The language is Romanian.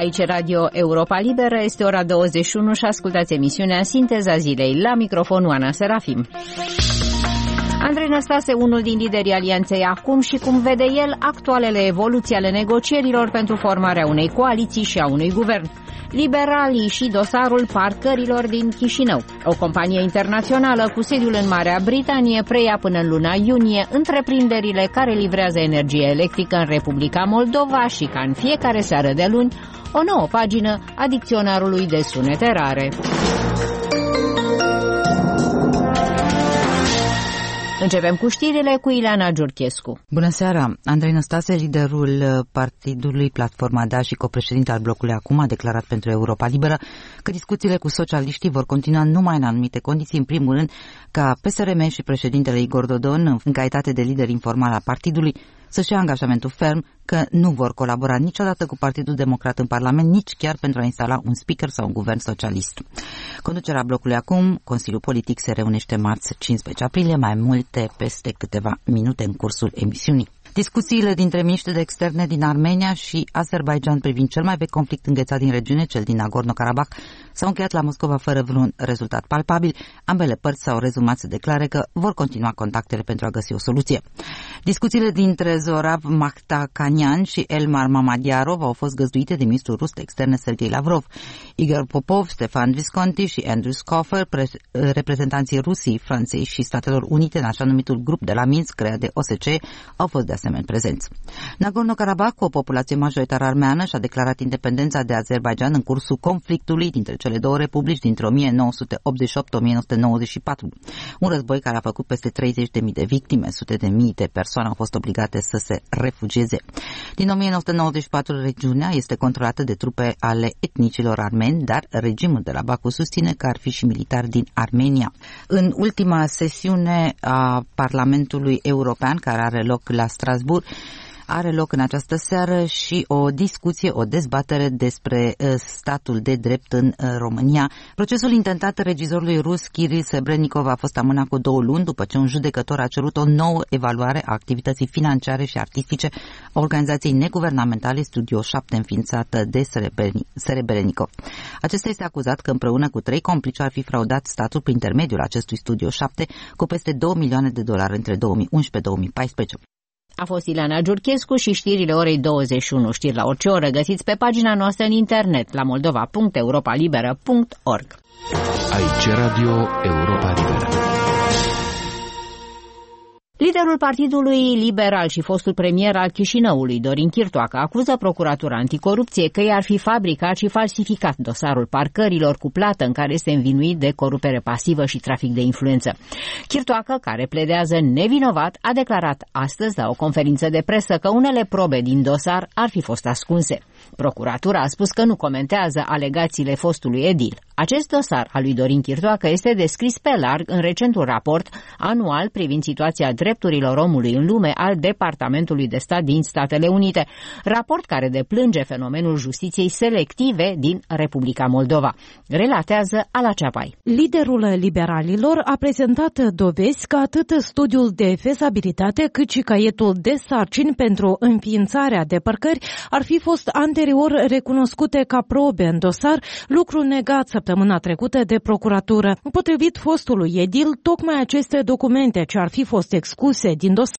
Aici Radio Europa Liberă, este ora 21 și ascultați emisiunea Sinteza Zilei. La microfon Oana Serafim. Andrei Năstase, unul din liderii Alianței Acum, și cum vede el actualele evoluții ale negocierilor pentru formarea unei coaliții și a unui guvern. Liberalii și dosarul parcărilor din Chișinău. O companie internațională cu sediul în Marea Britanie preia până în luna iunie întreprinderile care livrează energie electrică în Republica Moldova și, ca în fiecare seară de luni, o nouă pagină a dicționarului de sunete rare. Începem cu știrile cu Ileana Giurchescu. Bună seara! Andrei Năstase, liderul partidului Platforma Da și copreședinte al blocului Acum, a declarat pentru Europa Liberă că discuțiile cu socialiștii vor continua numai în anumite condiții, în primul rând ca PSRM și președintele Igor Dodon, în calitate de lider informal al partidului, să-și ia angajamentul ferm că nu vor colabora niciodată cu Partidul Democrat în Parlament, nici chiar pentru a instala un speaker sau un guvern socialist. Conducerea blocului Acum, Consiliul Politic, se reunește marți 15 aprilie, mai multe peste câteva minute în cursul emisiunii. Discuțiile dintre miniștrii de externe din Armenia și Azerbaidjan privind cel mai vechi conflict înghețat din regiune, cel din Nagorno-Karabakh, s-au încheiat la Moscova fără vreun rezultat palpabil. Ambele părți s-au rezumat să declare că vor continua contactele pentru a găsi o soluție. Discuțiile dintre Zorav Makhtakanian și Elmar Mamadiarov au fost găzduite de ministrul rus de externe Sergei Lavrov. Igor Popov, Stefan Visconti și Andrew Schoffer, reprezentanții Rusiei, Franței și Statelor Unite în așa numitul grup de la Minsk, creat de OSCE, au fost de asemenea prezenți. Nagorno-Karabakh, cu o populație majoritară armeană, și-a declarat independența de Azerbaidjan în cursul conflictului dintre cele două republici dintre 1988-1994. Un război care a făcut peste 30.000 de victime, sute de mii de persoane au fost obligate să se refugieze. Din 1994, regiunea este controlată de trupe ale etnicilor armeni, dar regimul de la Baku susține că ar fi și militari din Armenia. În ultima sesiune a Parlamentului European, care are loc la Strasbourg, are loc în această seară și o discuție, o dezbatere despre statul de drept în România. Procesul intentat regizorului rus Kiril Sebrenikov a fost amânat cu 2 luni după ce un judecător a cerut o nouă evaluare a activității financiare și artistice a organizației neguvernamentale Studio 7, înființată de Serebrenikov. Acesta este acuzat că împreună cu 3 complici ar fi fraudat statul prin intermediul acestui Studio 7 cu peste $2 milioane între 2011-2014. A fost Ileana Giurchescu și știrile orei 21. Știri la orice oră găsiți pe pagina noastră în internet la moldova.europalibera.org. Aici Radio Europa Liberă. Liderul Partidului Liberal și fostul premier al Chișinăului, Dorin Chirtoacă, acuză Procuratura Anticorupție că i-ar fi fabricat și falsificat dosarul parcărilor cu plată în care este învinuit de corupere pasivă și trafic de influență. Chirtoacă, care pledează nevinovat, a declarat astăzi la o conferință de presă că unele probe din dosar ar fi fost ascunse. Procuratura a spus că nu comentează alegațiile fostului edil. Acest dosar al lui Dorin Chirtoacă este descris pe larg în recentul raport anual privind situația drepturilor omului în lume al Departamentului de Stat din Statele Unite, raport care deplânge fenomenul justiției selective din Republica Moldova. Relatează Ala Ceapai. Liderul liberalilor a prezentat dovezi că atât studiul de fezabilitate cât și caietul de sarcini pentru înființarea de parcări ar fi fost anterior recunoscute ca probe în dosar, lucru negat săptămâna trecută de procuratură. Potrivit fostului edil, tocmai aceste documente ce ar fi fost excluse din dosar